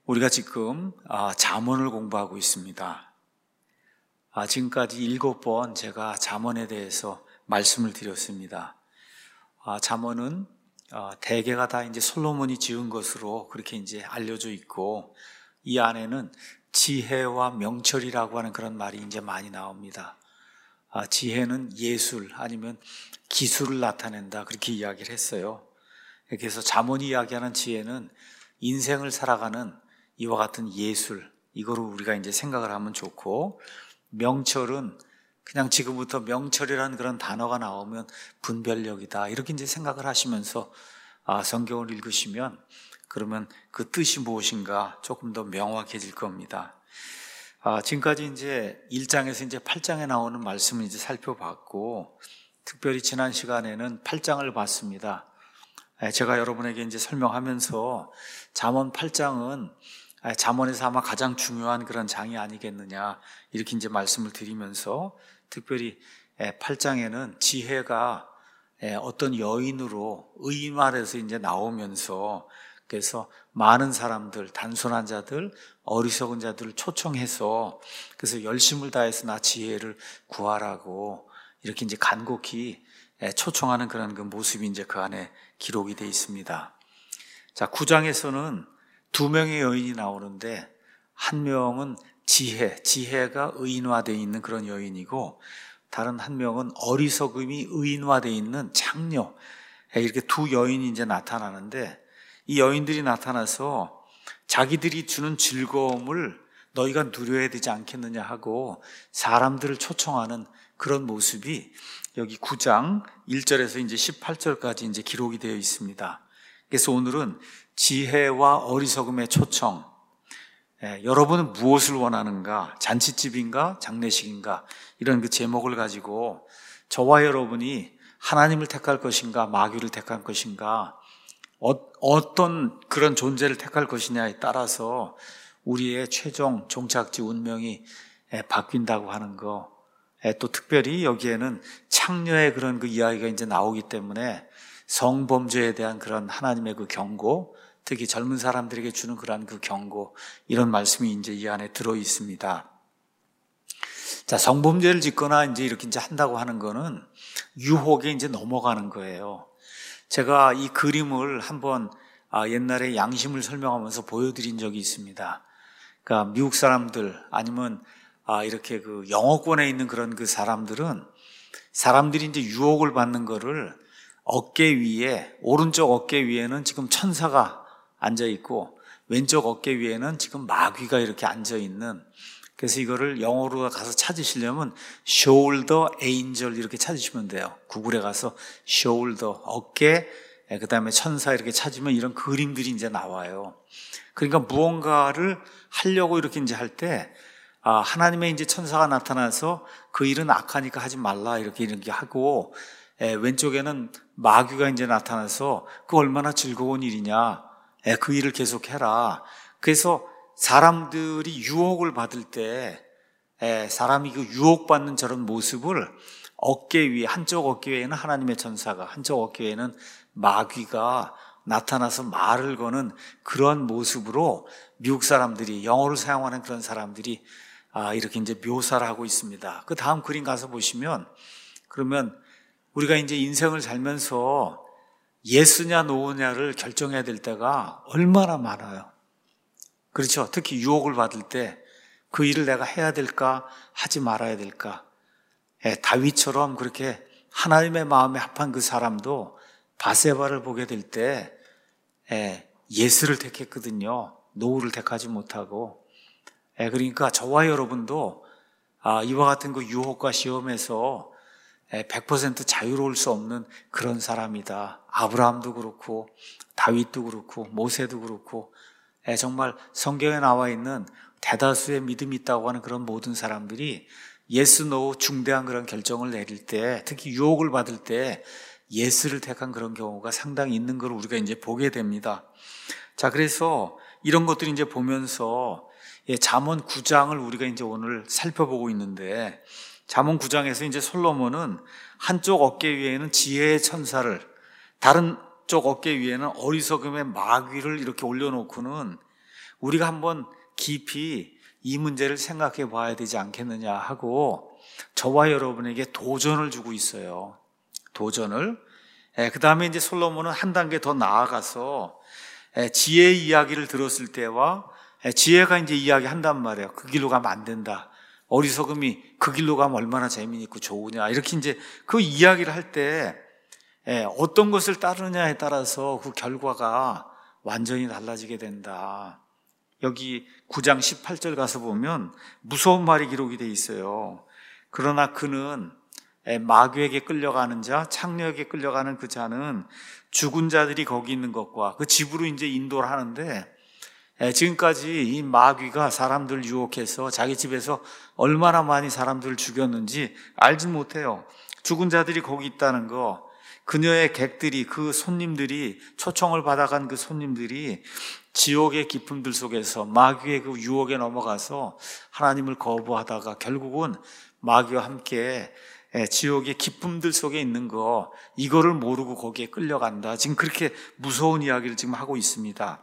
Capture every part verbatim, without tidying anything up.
우리가 지금 아, 잠언을 공부하고 있습니다. 아, 지금까지 일곱 번 제가 잠언에 대해서 말씀을 드렸습니다. 아, 잠언은 아, 대개가 다 이제 솔로몬이 지은 것으로 그렇게 이제 알려져 있고, 이 안에는 지혜와 명철이라고 하는 그런 말이 이제 많이 나옵니다. 아, 지혜는 예술 아니면 기술을 나타낸다, 그렇게 이야기를 했어요. 그래서 잠언이 이야기하는 지혜는 인생을 살아가는 이와 같은 예술, 이거로 우리가 이제 생각을 하면 좋고, 명철은 그냥 지금부터 명철이라는 그런 단어가 나오면 분별력이다, 이렇게 이제 생각을 하시면서 아, 성경을 읽으시면 그러면 그 뜻이 무엇인가 조금 더 명확해질 겁니다. 아, 지금까지 이제 일 장에서 이제 팔 장에 나오는 말씀을 이제 살펴봤고, 특별히 지난 시간에는 팔 장을 봤습니다. 제가 여러분에게 이제 설명하면서 잠언 팔 장은 잠언에서 아마 가장 중요한 그런 장이 아니겠느냐, 이렇게 이제 말씀을 드리면서, 특별히 팔 장에는 지혜가 어떤 여인으로 의인화해서 이제 나오면서, 그래서 많은 사람들, 단순한 자들, 어리석은 자들을 초청해서, 그래서 열심을 다해서 나 지혜를 구하라고 이렇게 이제 간곡히 초청하는 그런 그 모습이 이제 그 안에 기록이 되어 있습니다. 자, 구 장에서는 두 명의 여인이 나오는데, 한 명은 지혜, 지혜가 의인화되어 있는 그런 여인이고, 다른 한 명은 어리석음이 의인화되어 있는 창녀, 이렇게 두 여인이 이제 나타나는데, 이 여인들이 나타나서 자기들이 주는 즐거움을 너희가 누려야 되지 않겠느냐 하고 사람들을 초청하는 그런 모습이 여기 구 장 일 절에서 이제 십팔 절까지 이제 기록이 되어 있습니다. 그래서 오늘은 지혜와 어리석음의 초청, 예, 여러분은 무엇을 원하는가? 잔치집인가? 장례식인가? 이런 그 제목을 가지고 저와 여러분이 하나님을 택할 것인가? 마귀를 택할 것인가? 어, 어떤 그런 존재를 택할 것이냐에 따라서 우리의 최종 종착지 운명이 예, 바뀐다고 하는 거. 예, 또 특별히 여기에는 창녀의 그런 그 이야기가 이제 나오기 때문에 성범죄에 대한 그런 하나님의 그 경고, 특히 젊은 사람들에게 주는 그런 그 경고, 이런 말씀이 이제 이 안에 들어 있습니다. 자, 성범죄를 짓거나 이제 이렇게 이제 한다고 하는 거는 유혹에 이제 넘어가는 거예요. 제가 이 그림을 한번 아, 옛날에 양심을 설명하면서 보여드린 적이 있습니다. 그러니까 미국 사람들 아니면 아, 이렇게 그 영어권에 있는 그런 그 사람들은 사람들이 이제 유혹을 받는 거를 어깨 위에, 오른쪽 어깨 위에는 지금 천사가 앉아 있고 왼쪽 어깨 위에는 지금 마귀가 이렇게 앉아 있는, 그래서 이거를 영어로 가서 찾으시려면 shoulder angel 이렇게 찾으시면 돼요. 구글에 가서 shoulder, 어깨, 그 다음에 천사 이렇게 찾으면 이런 그림들이 이제 나와요. 그러니까 무언가를 하려고 이렇게 이제 할 때, 아, 하나님의 이제 천사가 나타나서 그 일은 악하니까 하지 말라 이렇게 이렇게 하고, 에, 왼쪽에는 마귀가 이제 나타나서 그 얼마나 즐거운 일이냐, 에, 그 일을 계속해라. 그래서 사람들이 유혹을 받을 때, 에, 사람이 그 유혹받는 저런 모습을 어깨 위에, 한쪽 어깨 위에는 하나님의 천사가, 한쪽 어깨 위에는 마귀가 나타나서 말을 거는 그런 모습으로 미국 사람들이, 영어를 사용하는 그런 사람들이 아, 이렇게 이제 묘사를 하고 있습니다. 그 다음 그림 가서 보시면, 그러면 우리가 이제 인생을 살면서 예스냐 노냐를 결정해야 될 때가 얼마나 많아요. 그렇죠? 특히 유혹을 받을 때 그 일을 내가 해야 될까, 하지 말아야 될까. 예, 다윗처럼 그렇게 하나님의 마음에 합한 그 사람도 바세바를 보게 될 때 예, 예스를 택했거든요. 노를 택하지 못하고. 예, 그러니까 저와 여러분도 아, 이와 같은 그 유혹과 시험에서 백 퍼센트 자유로울 수 없는 그런 사람이다. 아브라함도 그렇고 다윗도 그렇고 모세도 그렇고 정말 성경에 나와 있는 대다수의 믿음이 있다고 하는 그런 모든 사람들이 예스, 노 중대한 그런 결정을 내릴 때, 특히 유혹을 받을 때 예스를 택한 그런 경우가 상당히 있는 걸 우리가 이제 보게 됩니다. 자, 그래서 이런 것들이 이제 보면서 잠언 구 장을 우리가 이제 오늘 살펴보고 있는데, 잠언 구 장에서 이제 솔로몬은 한쪽 어깨 위에는 지혜의 천사를, 다른 쪽 어깨 위에는 어리석음의 마귀를 이렇게 올려놓고는 우리가 한번 깊이 이 문제를 생각해 봐야 되지 않겠느냐 하고 저와 여러분에게 도전을 주고 있어요. 도전을. 예, 그 다음에 이제 솔로몬은 한 단계 더 나아가서 예, 지혜의 이야기를 들었을 때와 예, 지혜가 이제 이야기한단 말이에요. 그 길로 가면 안 된다. 어리석음이 그 길로 가면 얼마나 재미있고 좋으냐. 이렇게 이제 그 이야기를 할 때 예, 어떤 것을 따르느냐에 따라서 그 결과가 완전히 달라지게 된다. 여기 구 장 십팔 절 가서 보면 무서운 말이 기록이 돼 있어요. 그러나 그는 마귀에게 끌려가는 자, 창녀에게 끌려가는 그 자는 죽은 자들이 거기 있는 것과 그 집으로 이제 인도를 하는데 지금까지 이 마귀가 사람들 유혹해서 자기 집에서 얼마나 많이 사람들을 죽였는지 알지 못해요. 죽은 자들이 거기 있다는 거, 그녀의 객들이, 그 손님들이, 초청을 받아간 그 손님들이 지옥의 깊음들 속에서 마귀의 그 유혹에 넘어가서 하나님을 거부하다가 결국은 마귀와 함께 지옥의 깊음들 속에 있는 거, 이거를 모르고 거기에 끌려간다. 지금 그렇게 무서운 이야기를 지금 하고 있습니다.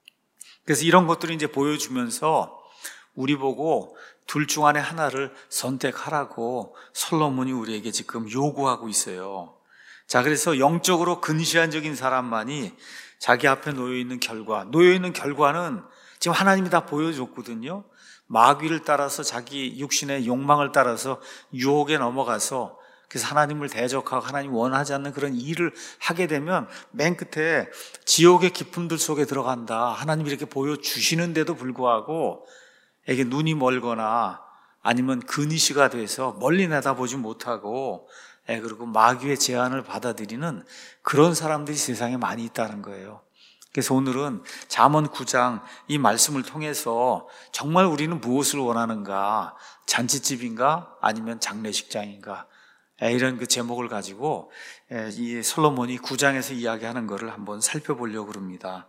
그래서 이런 것들을 이제 보여주면서 우리 보고 둘 중 안에 하나를 선택하라고 솔로몬이 우리에게 지금 요구하고 있어요. 자, 그래서 영적으로 근시안적인 사람만이 자기 앞에 놓여있는 결과, 놓여있는 결과는 지금 하나님이 다 보여줬거든요. 마귀를 따라서 자기 육신의 욕망을 따라서 유혹에 넘어가서 그래서 하나님을 대적하고 하나님 원하지 않는 그런 일을 하게 되면 맨 끝에 지옥의 깊음들 속에 들어간다. 하나님이 이렇게 보여주시는데도 불구하고 에게 눈이 멀거나 아니면 근시가 돼서 멀리 내다보지 못하고 예, 그리고 마귀의 제안을 받아들이는 그런 사람들이 세상에 많이 있다는 거예요. 그래서 오늘은 잠언 구 장 이 말씀을 통해서 정말 우리는 무엇을 원하는가? 잔치집인가? 아니면 장례식장인가? 예, 이런 그 제목을 가지고 예, 이 솔로몬이 구 장에서 이야기하는 것을 한번 살펴보려고 합니다.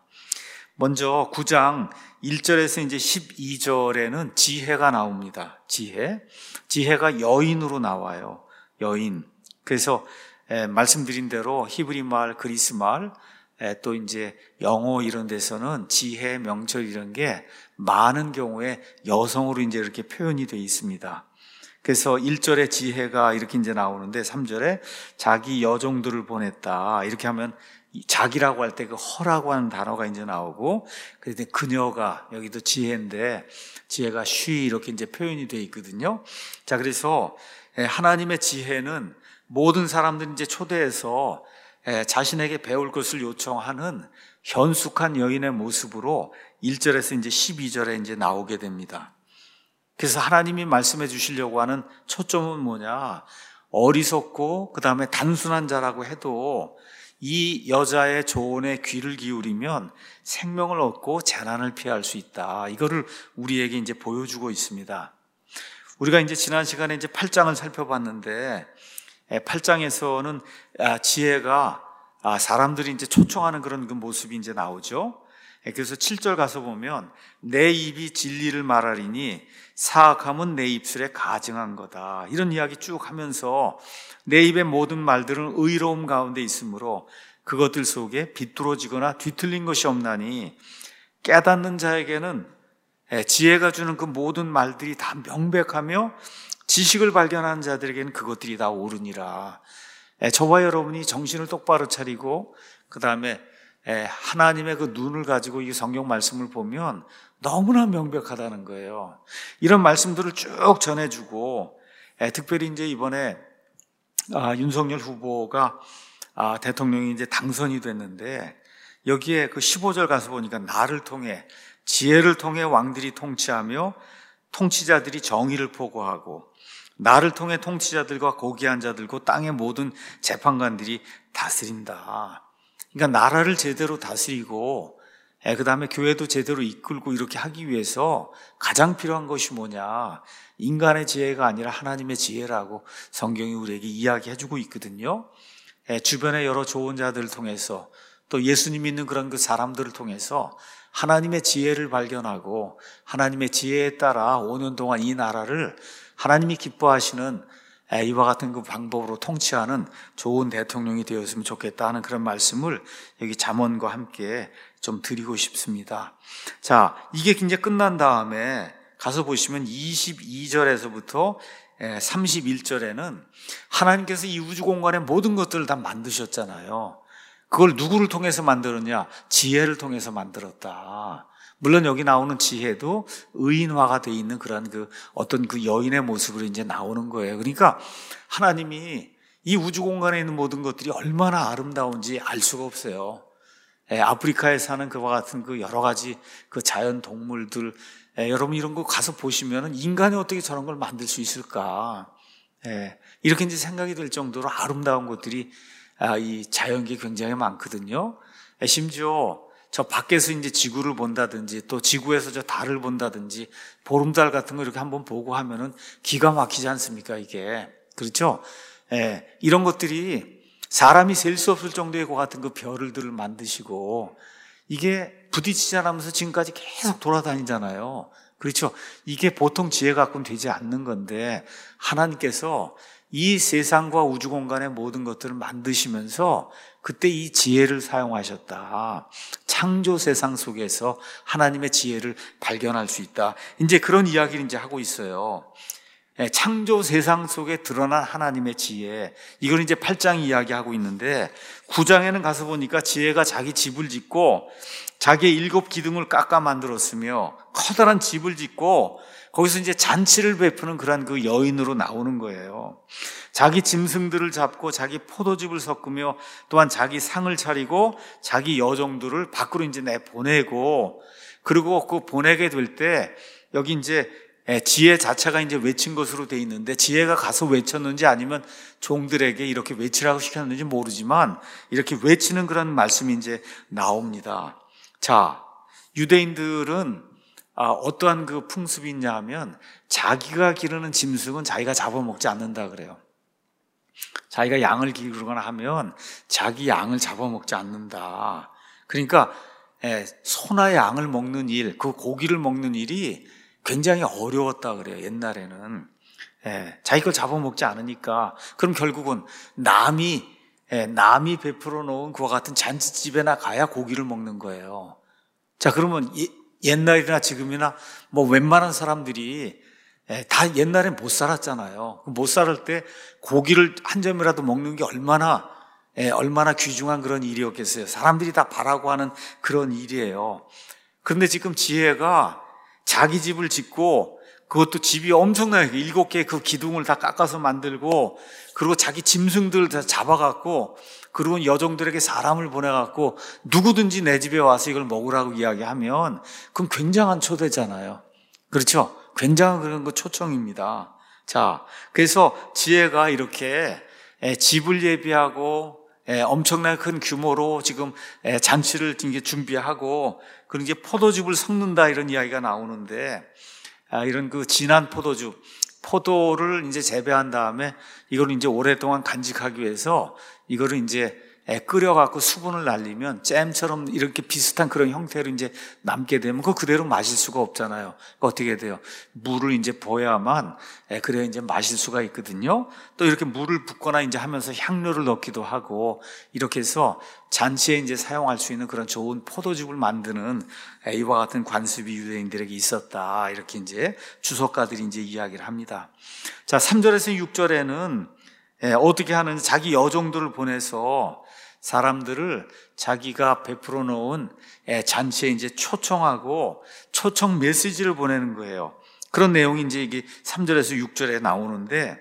먼저 구 장 일 절에서 이제 십이 절에는 지혜가 나옵니다. 지혜. 지혜가 여인으로 나와요. 여인. 그래서 에, 말씀드린 대로 히브리 말, 그리스 말, 에, 또 이제 영어 이런 데서는 지혜, 명철 이런 게 많은 경우에 여성으로 이제 이렇게 표현이 되어 있습니다. 그래서 일 절에 지혜가 이렇게 이제 나오는데 삼 절에 자기 여종들을 보냈다. 이렇게 하면 자기라고 할 때 그 허라고 하는 단어가 이제 나오고, 그런데 그녀가 여기도 지혜인데 지혜가 쉬 이렇게 이제 표현이 되어 있거든요. 자, 그래서 하나님의 지혜는 모든 사람들이 이제 초대해서 자신에게 배울 것을 요청하는 현숙한 여인의 모습으로 일 절에서 이제 십이 절에 이제 나오게 됩니다. 그래서 하나님이 말씀해 주시려고 하는 초점은 뭐냐? 어리석고 그 다음에 단순한 자라고 해도 이 여자의 조언에 귀를 기울이면 생명을 얻고 재난을 피할 수 있다. 이거를 우리에게 이제 보여주고 있습니다. 우리가 이제 지난 시간에 이제 팔 장을 살펴봤는데 팔 장에서는 지혜가 사람들이 이제 초청하는 그런 그 모습이 이제 나오죠. 그래서 칠 절 가서 보면 내 입이 진리를 말하리니 사악함은 내 입술에 가증한 거다. 이런 이야기 쭉 하면서 내 입의 모든 말들은 의로움 가운데 있으므로 그것들 속에 비뚤어지거나 뒤틀린 것이 없나니 깨닫는 자에게는 지혜가 주는 그 모든 말들이 다 명백하며 지식을 발견하는 자들에게는 그것들이 다 옳으니라. 저와 여러분이 정신을 똑바로 차리고 그 다음에 하나님의 그 눈을 가지고 이 성경 말씀을 보면 너무나 명백하다는 거예요. 이런 말씀들을 쭉 전해주고 특별히 이제 이번에 윤석열 후보가 대통령이 이제 당선이 됐는데 여기에 그 십오 절 가서 보니까 나를 통해 지혜를 통해 왕들이 통치하며 통치자들이 정의를 포고하고 나를 통해 통치자들과 고귀한 자들과 땅의 모든 재판관들이 다스린다. 그러니까 나라를 제대로 다스리고 그 다음에 교회도 제대로 이끌고 이렇게 하기 위해서 가장 필요한 것이 뭐냐? 인간의 지혜가 아니라 하나님의 지혜라고 성경이 우리에게 이야기해주고 있거든요. 주변의 여러 좋은 자들을 통해서 또 예수님 믿는 그런 그 사람들을 통해서 하나님의 지혜를 발견하고 하나님의 지혜에 따라 오 년 동안 이 나라를 하나님이 기뻐하시는 이와 같은 그 방법으로 통치하는 좋은 대통령이 되었으면 좋겠다 하는 그런 말씀을 여기 잠언과 함께 좀 드리고 싶습니다. 자, 이게 이제 끝난 다음에 가서 보시면 이십이 절에서부터 삼십일 절에는 하나님께서 이 우주 공간의 모든 것들을 다 만드셨잖아요. 그걸 누구를 통해서 만들었냐? 지혜를 통해서 만들었다. 물론 여기 나오는 지혜도 의인화가 되어 있는 그런 그 어떤 그 여인의 모습으로 이제 나오는 거예요. 그러니까 하나님이 이 우주 공간에 있는 모든 것들이 얼마나 아름다운지 알 수가 없어요. 예, 아프리카에 사는 그와 같은 그 여러 가지 그 자연 동물들, 예, 여러분 이런 거 가서 보시면은 인간이 어떻게 저런 걸 만들 수 있을까? 예, 이렇게 이제 생각이 들 정도로 아름다운 것들이 아, 이 자연계 굉장히 많거든요. 예, 심지어 저 밖에서 이제 지구를 본다든지 또 지구에서 저 달을 본다든지 보름달 같은 거 이렇게 한번 보고 하면은 기가 막히지 않습니까, 이게? 그렇죠? 예, 이런 것들이 사람이 셀 수 없을 정도의 것 같은 그 별들을 만드시고 이게 부딪히지 않으면서 지금까지 계속 돌아다니잖아요. 그렇죠? 이게 보통 지혜 갖고는 되지 않는 건데 하나님께서 이 세상과 우주 공간의 모든 것들을 만드시면서 그때 이 지혜를 사용하셨다. 창조 세상 속에서 하나님의 지혜를 발견할 수 있다. 이제 그런 이야기를 이제 하고 있어요. 창조 세상 속에 드러난 하나님의 지혜. 이걸 이제 팔 장 이야기하고 있는데 구 장에는 가서 보니까 지혜가 자기 집을 짓고 자기의 일곱 기둥을 깎아 만들었으며 커다란 집을 짓고 거기서 이제 잔치를 베푸는 그런 그 여인으로 나오는 거예요. 자기 짐승들을 잡고 자기 포도즙을 섞으며 또한 자기 상을 차리고 자기 여종들을 밖으로 이제 내보내고 그리고 그 보내게 될 때 여기 이제 지혜 자체가 이제 외친 것으로 돼 있는데 지혜가 가서 외쳤는지 아니면 종들에게 이렇게 외치라고 시켰는지 모르지만 이렇게 외치는 그런 말씀이 이제 나옵니다. 자, 유대인들은 아, 어떠한 그 풍습이 있냐 하면 자기가 기르는 짐승은 자기가 잡아먹지 않는다 그래요. 자기가 양을 기르거나 하면 자기 양을 잡아먹지 않는다. 그러니까 예, 소나 양을 먹는 일, 그 고기를 먹는 일이 굉장히 어려웠다 그래요. 옛날에는 예, 자기 걸 잡아먹지 않으니까 그럼 결국은 남이 예, 남이 베풀어 놓은 그와 같은 잔치집에나 가야 고기를 먹는 거예요. 자, 그러면 이, 옛날이나 지금이나 뭐 웬만한 사람들이 다 옛날엔 못 살았잖아요. 못 살을 때 고기를 한 점이라도 먹는 게 얼마나 얼마나 귀중한 그런 일이었겠어요. 사람들이 다 바라고 하는 그런 일이에요. 그런데 지금 지혜가 자기 집을 짓고 그것도 집이 엄청나게 일곱 개의 그 기둥을 다 깎아서 만들고 그리고 자기 짐승들을 다 잡아갖고 그리고 여종들에게 사람을 보내갖고 누구든지 내 집에 와서 이걸 먹으라고 이야기하면 그건 굉장한 초대잖아요. 그렇죠? 굉장한 그런 거 초청입니다. 자, 그래서 지혜가 이렇게 집을 예비하고 엄청나게 큰 규모로 지금 잔치를 준비하고 그런 이제 포도즙을 섞는다 이런 이야기가 나오는데 이런 그 진한 포도즙, 포도를 이제 재배한 다음에 이걸 이제 오랫동안 간직하기 위해서 이거를 이제 끓여갖고 수분을 날리면 잼처럼 이렇게 비슷한 그런 형태로 이제 남게 되면 그거 그대로 마실 수가 없잖아요. 그러니까 어떻게 돼요? 물을 이제 부어야만 그래야 이제 마실 수가 있거든요. 또 이렇게 물을 붓거나 이제 하면서 향료를 넣기도 하고 이렇게 해서 잔치에 이제 사용할 수 있는 그런 좋은 포도즙을 만드는 이와 같은 관습이 유대인들에게 있었다. 이렇게 이제 주석가들이 이제 이야기를 합니다. 자, 삼 절에서 육 절에는 어떻게 하는지 자기 여종들을 보내서 사람들을 자기가 베풀어 놓은 잔치에 이제 초청하고 초청 메시지를 보내는 거예요. 그런 내용이 이제 이게 삼 절에서 육 절에 나오는데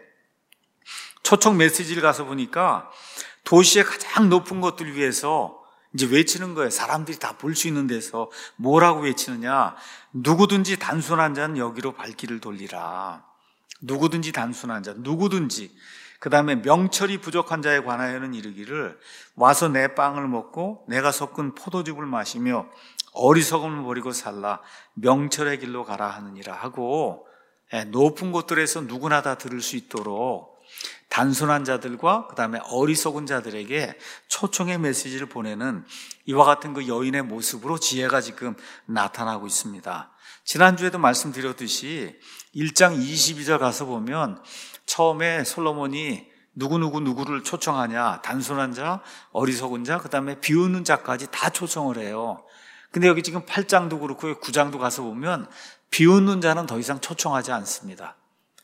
초청 메시지를 가서 보니까 도시의 가장 높은 것들 위해서 이제 외치는 거예요. 사람들이 다 볼 수 있는 데서 뭐라고 외치느냐? 누구든지 단순한 자는 여기로 발길을 돌리라. 누구든지 단순한 자, 누구든지. 그 다음에 명철이 부족한 자에 관하여는 이르기를 와서 내 빵을 먹고 내가 섞은 포도즙을 마시며 어리석음을 버리고 살라 명철의 길로 가라 하느니라 하고 높은 곳들에서 누구나 다 들을 수 있도록 단순한 자들과 그 다음에 어리석은 자들에게 초청의 메시지를 보내는 이와 같은 그 여인의 모습으로 지혜가 지금 나타나고 있습니다. 지난주에도 말씀드렸듯이 일 장 이십이 절 가서 보면 처음에 솔로몬이 누구누구 누구를 초청하냐, 단순한 자, 어리석은 자, 그 다음에 비웃는 자까지 다 초청을 해요. 근데 여기 지금 팔 장도 그렇고 구 장도 가서 보면 비웃는 자는 더 이상 초청하지 않습니다.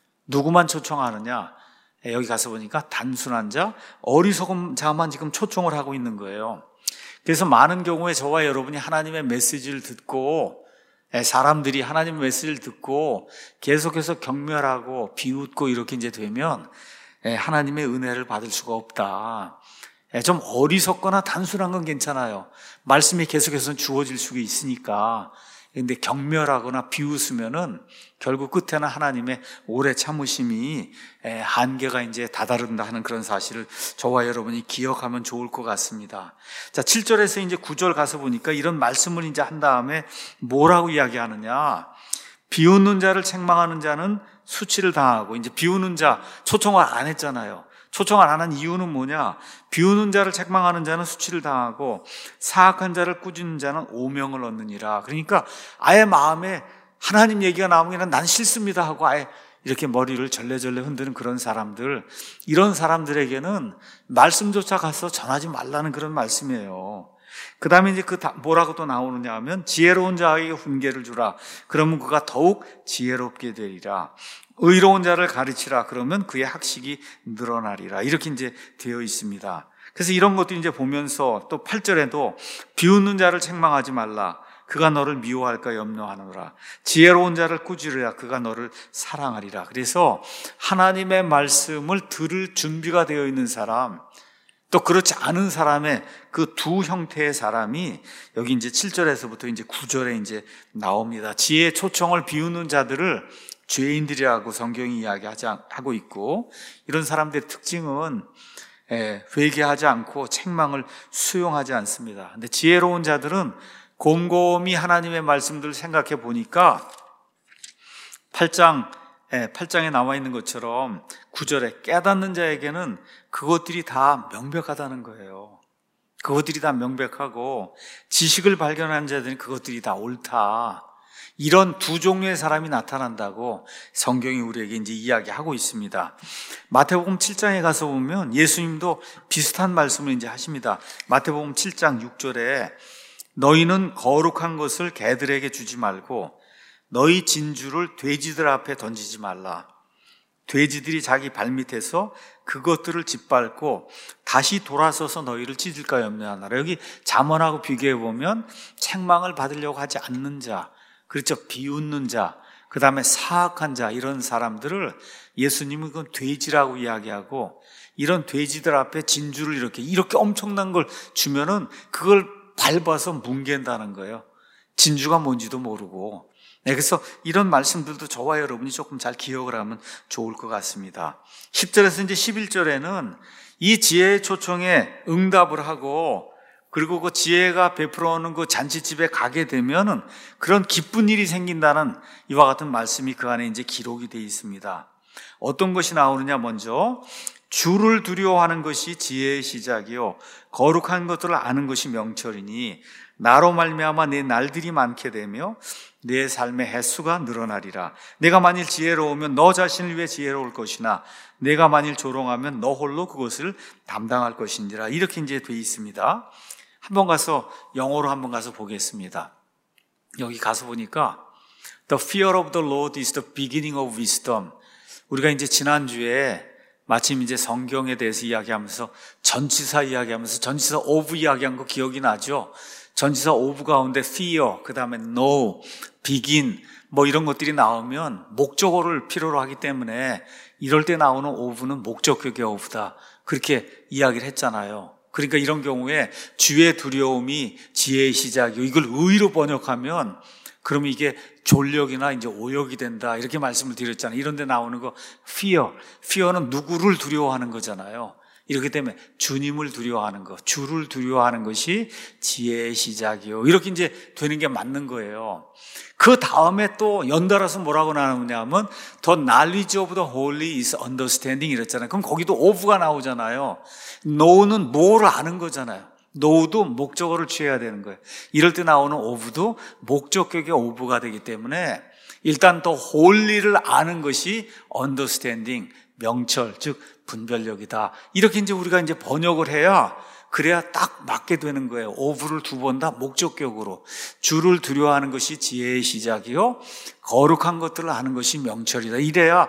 누구만 초청하느냐? 여기 가서 보니까 단순한 자, 어리석은 자만 지금 초청을 하고 있는 거예요. 그래서 많은 경우에 저와 여러분이 하나님의 메시지를 듣고, 사람들이 하나님의 메시지를 듣고 계속해서 경멸하고 비웃고 이렇게 이제 되면 하나님의 은혜를 받을 수가 없다. 좀 어리석거나 단순한 건 괜찮아요. 말씀이 계속해서 주어질 수가 있으니까. 근데 경멸하거나 비웃으면은 결국 끝에는 하나님의 오래 참으심이 한계가 이제 다다른다 하는 그런 사실을 저와 여러분이 기억하면 좋을 것 같습니다. 자, 칠 절에서 이제 구 절 가서 보니까 이런 말씀을 이제 한 다음에 뭐라고 이야기하느냐? 비웃는 자를 책망하는 자는 수치를 당하고, 이제 비웃는 자 초청을 안 했잖아요. 초청을 안 한 이유는 뭐냐? 비웃는 자를 책망하는 자는 수치를 당하고 사악한 자를 꾸짖는 자는 오명을 얻느니라. 그러니까 아예 마음에 하나님 얘기가 나오면 난 싫습니다 하고 아예 이렇게 머리를 절레절레 흔드는 그런 사람들, 이런 사람들에게는 말씀조차 가서 전하지 말라는 그런 말씀이에요. 그 다음에 이제 그 뭐라고 또 나오느냐 하면 지혜로운 자에게 훈계를 주라. 그러면 그가 더욱 지혜롭게 되리라. 의로운 자를 가르치라. 그러면 그의 학식이 늘어나리라. 이렇게 이제 되어 있습니다. 그래서 이런 것도 이제 보면서 또 팔 절에도 비웃는 자를 책망하지 말라. 그가 너를 미워할까 염려하노라. 지혜로운 자를 꾸짖으라. 그가 너를 사랑하리라. 그래서 하나님의 말씀을 들을 준비가 되어 있는 사람, 또 그렇지 않은 사람의 그 두 형태의 사람이 여기 이제 칠 절에서부터 이제 구 절에 이제 나옵니다. 지혜의 초청을 비웃는 자들을 죄인들이라고 성경이 이야기하고 있고, 이런 사람들의 특징은 회개하지 않고 책망을 수용하지 않습니다. 근데 지혜로운 자들은 곰곰이 하나님의 말씀들을 생각해 보니까 팔 장, 팔 장에 나와 있는 것처럼 구 절에 깨닫는 자에게는 그것들이 다 명백하다는 거예요. 그것들이 다 명백하고 지식을 발견한 자들은 그것들이 다 옳다. 이런 두 종류의 사람이 나타난다고 성경이 우리에게 이제 이야기하고 있습니다. 마태복음 칠 장에 가서 보면 예수님도 비슷한 말씀을 이제 하십니다. 마태복음 칠 장 육 절에 너희는 거룩한 것을 개들에게 주지 말고 너희 진주를 돼지들 앞에 던지지 말라. 돼지들이 자기 발밑에서 그것들을 짓밟고 다시 돌아서서 너희를 찢을까 염려하노라. 여기 잠언하고 비교해 보면 책망을 받으려고 하지 않는 자, 그렇죠, 비웃는 자, 그 다음에 사악한 자, 이런 사람들을 예수님은 그건 돼지라고 이야기하고, 이런 돼지들 앞에 진주를 이렇게 이렇게 엄청난 걸 주면은 그걸 밟아서 뭉갠다는 거예요. 진주가 뭔지도 모르고. 네, 그래서 이런 말씀들도 저와 여러분이 조금 잘 기억을 하면 좋을 것 같습니다. 십 절에서 이제 십일 절에는 이 지혜의 초청에 응답을 하고, 그리고 그 지혜가 베풀어오는 그 잔치집에 가게 되면은 그런 기쁜 일이 생긴다는 이와 같은 말씀이 그 안에 이제 기록이 되어 있습니다. 어떤 것이 나오느냐? 먼저 주를 두려워하는 것이 지혜의 시작이요 거룩한 것들을 아는 것이 명철이니 나로 말미암아 내 날들이 많게 되며 내 삶의 횟수가 늘어나리라. 내가 만일 지혜로우면 너 자신을 위해 지혜로울 것이나 내가 만일 조롱하면 너 홀로 그것을 담당할 것이니라. 이렇게 이제 되어 있습니다. 한번 가서 영어로 한번 가서 보겠습니다. 여기 가서 보니까 The fear of the Lord is the beginning of wisdom. 우리가 이제 지난주에 마침 이제 성경에 대해서 이야기하면서 전치사 이야기하면서 전치사 of 이야기한 거 기억이 나죠? 전치사 of 가운데 fear, 그 다음에 know, begin 뭐 이런 것들이 나오면 목적어를 필요로 하기 때문에 이럴 때 나오는 of는 목적격의 of다. 그렇게 이야기를 했잖아요. 그러니까 이런 경우에 주의 두려움이 지혜의 시작이고, 이걸 의로 번역하면 그러면 이게 졸력이나 이제 오역이 된다, 이렇게 말씀을 드렸잖아요. 이런 데 나오는 거 fear, fear는 누구를 두려워하는 거잖아요. 이렇기 때문에 주님을 두려워하는 것, 주를 두려워하는 것이 지혜의 시작이요. 이렇게 이제 되는 게 맞는 거예요. 그 다음에 또 연달아서 뭐라고 나오냐면 The knowledge of the holy is understanding 이랬잖아요. 그럼 거기도 of가 나오잖아요. know는 뭐를 아는 거잖아요. know도 목적어를 취해야 되는 거예요. 이럴 때 나오는 of도 목적격의 of가 되기 때문에 일단 더 holy를 아는 것이 understanding, 명철, 즉 분별력이다. 이렇게 이제 우리가 이제 번역을 해야 그래야 딱 맞게 되는 거예요. of를 두 번 다 목적격으로. 주를 두려워하는 것이 지혜의 시작이요, 거룩한 것들을 아는 것이 명철이다. 이래야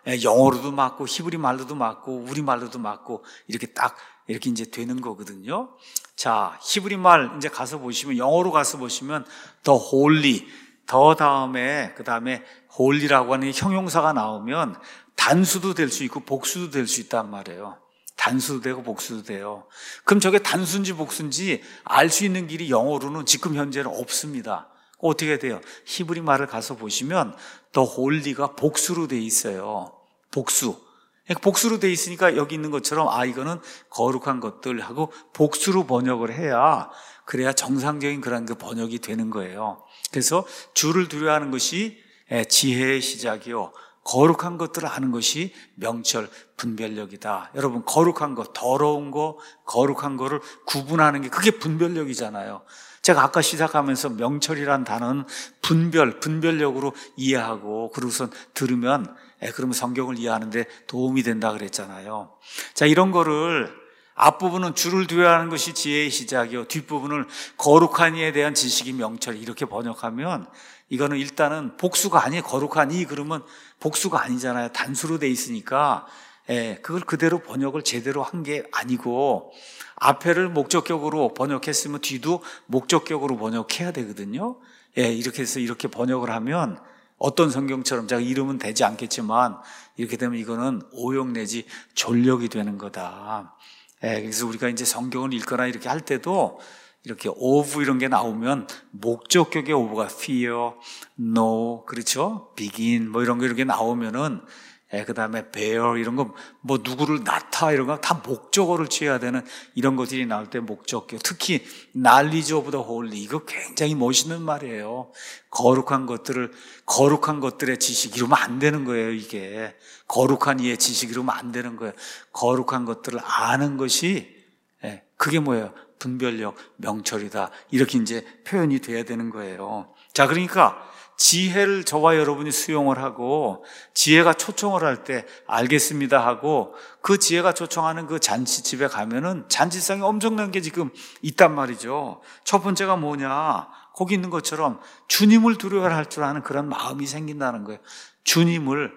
영어로도 맞고 히브리 말로도 맞고 우리 말로도 맞고 이렇게 딱 이렇게 이제 되는 거거든요. 자, 히브리 말 이제 가서 보시면, 영어로 가서 보시면 the holy, 더 다음에 그 다음에 holy라고 하는 형용사가 나오면 단수도 될 수 있고 복수도 될 수 있단 말이에요. 단수도 되고 복수도 돼요. 그럼 저게 단수인지 복수인지 알 수 있는 길이 영어로는 지금 현재는 없습니다. 어떻게 돼요? 히브리 말을 가서 보시면 the holy가 복수로 돼 있어요. 복수. 복수로 돼 있으니까 여기 있는 것처럼 아 이거는 거룩한 것들 하고 복수로 번역을 해야, 그래야 정상적인 그런 그 번역이 되는 거예요. 그래서 주를 두려워하는 것이 지혜의 시작이요, 거룩한 것들을 아는 것이 명철, 분별력이다. 여러분, 거룩한 것, 더러운 거, 거룩한 거를 구분하는 게 그게 분별력이잖아요. 제가 아까 시작하면서 명철이란 단어는 분별, 분별력으로 이해하고 그러고선 들으면 예, 그러면 성경을 이해하는데 도움이 된다 그랬잖아요. 자, 이런 거를 앞부분은 주를 두려워하는 것이 지혜의 시작이요, 뒷부분을 거룩한 이에 대한 지식이 명철, 이렇게 번역하면 이거는 일단은 복수가 아니에요. 거룩한 이 그러면 복수가 아니잖아요. 단수로 돼 있으니까 예, 그걸 그대로 번역을 제대로 한 게 아니고 앞에를 목적격으로 번역했으면 뒤도 목적격으로 번역해야 되거든요. 예, 이렇게 해서 이렇게 번역을 하면 어떤 성경처럼 제가 이름은 되지 않겠지만 이렇게 되면 이거는 오역 내지 졸력이 되는 거다. 예, 그래서 우리가 이제 성경을 읽거나 이렇게 할 때도 이렇게 of 이런 게 나오면 목적격의 of가 fear, know, 그렇죠? begin 뭐 이런 거 이렇게 나오면은 예, 그 다음에 bear 이런 거 뭐 누구를 나타 이런 거 다 목적어를 취해야 되는 이런 것들이 나올 때 목적격, 특히 knowledge of the holy 이거 굉장히 멋있는 말이에요. 거룩한 것들을, 거룩한 것들의 지식 이러면 안 되는 거예요. 이게 거룩한 이의 지식 이러면 안 되는 거예요. 거룩한 것들을 아는 것이 예, 그게 뭐예요? 분별력, 명철이다. 이렇게 이제 표현이 돼야 되는 거예요. 자, 그러니까 지혜를 저와 여러분이 수용을 하고 지혜가 초청을 할 때 알겠습니다 하고 그 지혜가 초청하는 그 잔치집에 가면은 잔치상이 엄청난 게 지금 있단 말이죠. 첫 번째가 뭐냐? 거기 있는 것처럼 주님을 두려워할 줄 아는 그런 마음이 생긴다는 거예요. 주님을,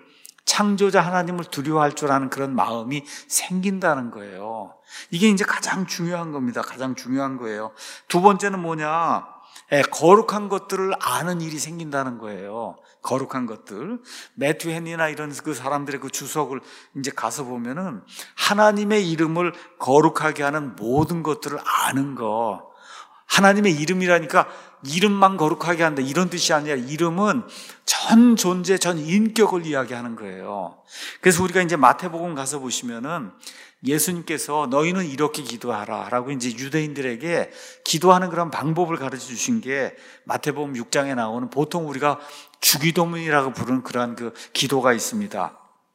창조자 하나님을 두려워할 줄 아는 그런 마음이 생긴다는 거예요. 이게 이제 가장 중요한 겁니다. 가장 중요한 거예요. 두 번째는 뭐냐? 예, 거룩한 것들을 아는 일이 생긴다는 거예요. 거룩한 것들. 매튜 헨리나 이런 그 사람들의 그 주석을 이제 가서 보면은 하나님의 이름을 거룩하게 하는 모든 것들을 아는 거. 하나님의 이름이라니까 이름만 거룩하게 한다 이런 뜻이 아니라 이름은 전 존재, 전 인격을 이야기하는 거예요. 그래서 우리가 이제 마태복음 가서 보시면은 예수님께서 너희는 이렇게 기도하라 라고 이제 유대인들에게 기도하는 그런 방법을 가르쳐 주신 게 마태복음 육 장에 나오는 보통 우리가 주기도문이라고 부르는 그러한 그 기도가 있습니다.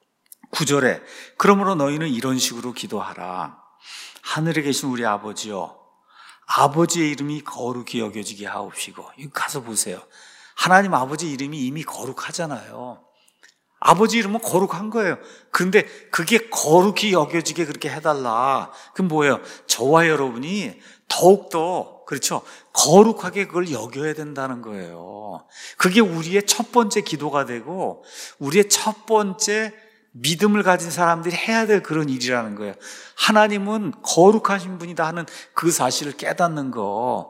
구 절에 그러므로 너희는 이런 식으로 기도하라. 하늘에 계신 우리 아버지요, 아버지의 이름이 거룩히 여겨지게 하옵시고. 이거 가서 보세요. 하나님 아버지 이름이 이미 거룩하잖아요. 아버지 이름은 거룩한 거예요. 그런데 그게 거룩히 여겨지게 그렇게 해달라. 그럼 뭐예요? 저와 여러분이 더욱더, 그렇죠? 거룩하게 그걸 여겨야 된다는 거예요. 그게 우리의 첫 번째 기도가 되고 우리의 첫 번째 믿음을 가진 사람들이 해야 될 그런 일이라는 거예요. 하나님은 거룩하신 분이다 하는 그 사실을 깨닫는 거.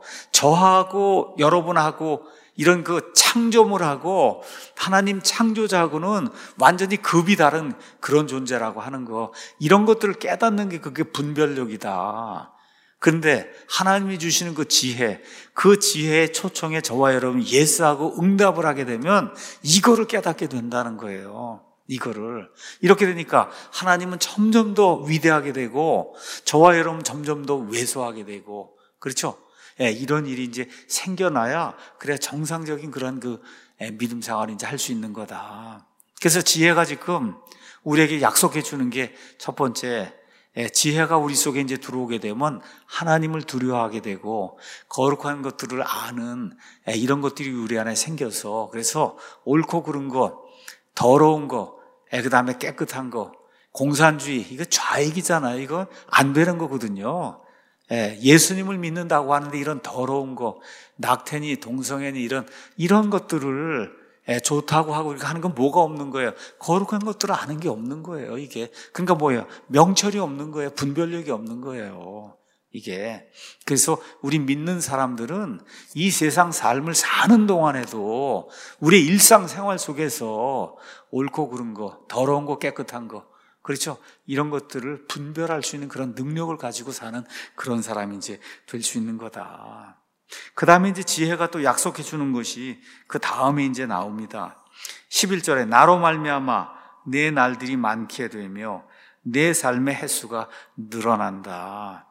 저하고 여러분하고 이런 그 창조물하고 하나님 창조자하고는 완전히 급이 다른 그런 존재라고 하는 거. 이런 것들을 깨닫는 게 그게 분별력이다. 그런데 하나님이 주시는 그 지혜, 그 지혜의 초청에 저와 여러분 예스하고 응답을 하게 되면 이거를 깨닫게 된다는 거예요. 이거를. 이렇게 되니까 하나님은 점점 더 위대하게 되고 저와 여러분 점점 더 왜소하게 되고, 그렇죠? 예, 이런 일이 이제 생겨나야 그래야 정상적인 그런 그 예, 믿음 생활을 이제 할 수 있는 거다. 그래서 지혜가 지금 우리에게 약속해 주는 게 첫 번째, 예, 지혜가 우리 속에 이제 들어오게 되면 하나님을 두려워하게 되고 거룩한 것들을 아는 예, 이런 것들이 우리 안에 생겨서, 그래서 옳고 그른 것, 더러운 거, 예, 그 다음에 깨끗한 거, 공산주의, 이거 좌익이잖아요. 이거 안 되는 거거든요. 예, 예수님을 믿는다고 하는데 이런 더러운 거, 낙태니 동성애니 이런 이런 것들을 예, 좋다고 하고 이렇게 하는 건 뭐가 없는 거예요? 거룩한 것들을 아는 게 없는 거예요. 이게 그러니까 뭐예요? 명철이 없는 거예요. 분별력이 없는 거예요. 이게. 그래서 우리 믿는 사람들은 이 세상 삶을 사는 동안에도 우리의 일상생활 속에서 옳고 그른 거, 더러운 거, 깨끗한 거, 그렇죠? 이런 것들을 분별할 수 있는 그런 능력을 가지고 사는 그런 사람이 이제 될 수 있는 거다. 그 다음에 이제 지혜가 또 약속해 주는 것이 그 다음에 이제 나옵니다. 십일 절에 나로 말미암아 내 날들이 많게 되며 내 삶의 횟수가 늘어난다.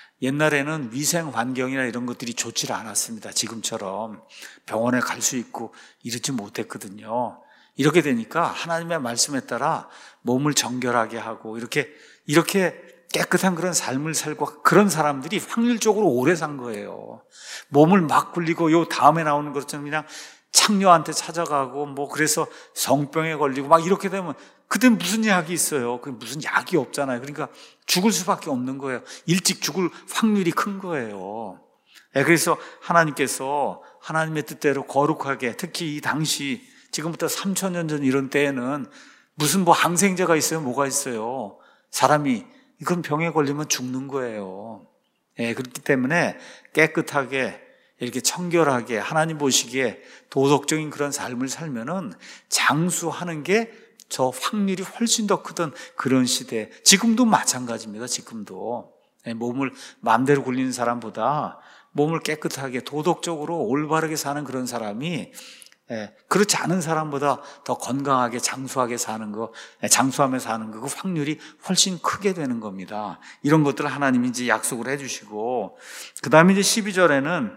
옛날에는 위생 환경이나 이런 것들이 좋지 않았습니다. 지금처럼 병원에 갈 수 있고 이러지 못했거든요. 이렇게 되니까 하나님의 말씀에 따라 몸을 정결하게 하고 이렇게 이렇게 깨끗한 그런 삶을 살고 그런 사람들이 확률적으로 오래 산 거예요. 몸을 막 굴리고 요 다음에 나오는 것처럼 그냥 창녀한테 찾아가고 뭐 그래서 성병에 걸리고 막 이렇게 되면 그땐 무슨 약이 있어요? 그 무슨 약이 없잖아요. 그러니까 죽을 수밖에 없는 거예요. 일찍 죽을 확률이 큰 거예요. 그래서 하나님께서 하나님의 뜻대로 거룩하게, 특히 이 당시 지금부터 삼천 년 전 이런 때에는 무슨 뭐 항생제가 있어요? 뭐가 있어요? 사람이 이건 병에 걸리면 죽는 거예요. 예, 그렇기 때문에 깨끗하게 이렇게 청결하게 하나님 보시기에 도덕적인 그런 삶을 살면은 장수하는 게 저 확률이 훨씬 더 크던 그런 시대. 지금도 마찬가지입니다. 지금도 예, 몸을 마음대로 굴리는 사람보다 몸을 깨끗하게 도덕적으로 올바르게 사는 그런 사람이 예, 그렇지 않은 사람보다 더 건강하게 장수하게 사는 거, 예, 장수하며 사는 거, 그 확률이 훨씬 크게 되는 겁니다. 이런 것들을 하나님이 이제 약속을 해주시고, 그 다음에 이제 십이 절에는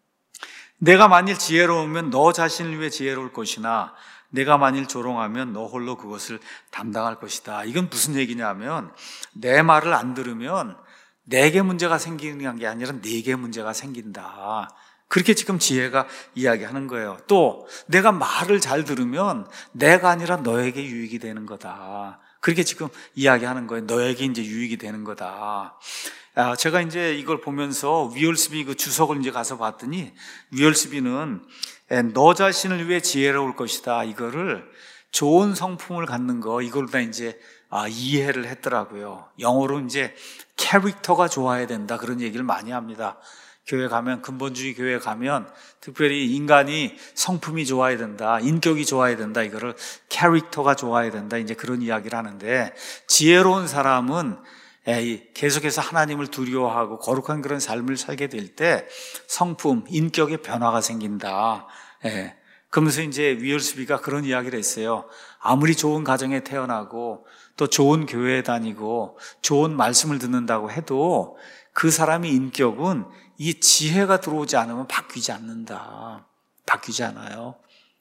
내가 만일 지혜로우면 너 자신을 위해 지혜로울 것이나 내가 만일 조롱하면 너 홀로 그것을 담당할 것이다. 이건 무슨 얘기냐면 내 말을 안 들으면 내게 문제가 생기는 게 아니라 네게 문제가 생긴다. 그렇게 지금 지혜가 이야기하는 거예요. 또 내가 말을 잘 들으면 내가 아니라 너에게 유익이 되는 거다. 그렇게 지금 이야기하는 거예요. 너에게 이제 유익이 되는 거다. 아, 제가 이제 이걸 보면서 위얼스비 그 주석을 이제 가서 봤더니 위얼스비는 너 자신을 위해 지혜로울 것이다. 이거를 좋은 성품을 갖는 거, 이걸 다 이제 아, 이해를 했더라고요. 영어로 이제 캐릭터가 좋아야 된다. 그런 얘기를 많이 합니다. 교회 가면, 근본주의 교회 가면 특별히 인간이 성품이 좋아야 된다, 인격이 좋아야 된다, 이거를 캐릭터가 좋아야 된다, 이제 그런 이야기를 하는데, 지혜로운 사람은 계속해서 하나님을 두려워하고 거룩한 그런 삶을 살게 될 때 성품, 인격의 변화가 생긴다. 예. 그러면서 이제 위얼스비가 그런 이야기를 했어요. 아무리 좋은 가정에 태어나고 또 좋은 교회에 다니고 좋은 말씀을 듣는다고 해도 그 사람의 인격은 이 지혜가 들어오지 않으면 바뀌지 않는다. 바뀌지 않아요.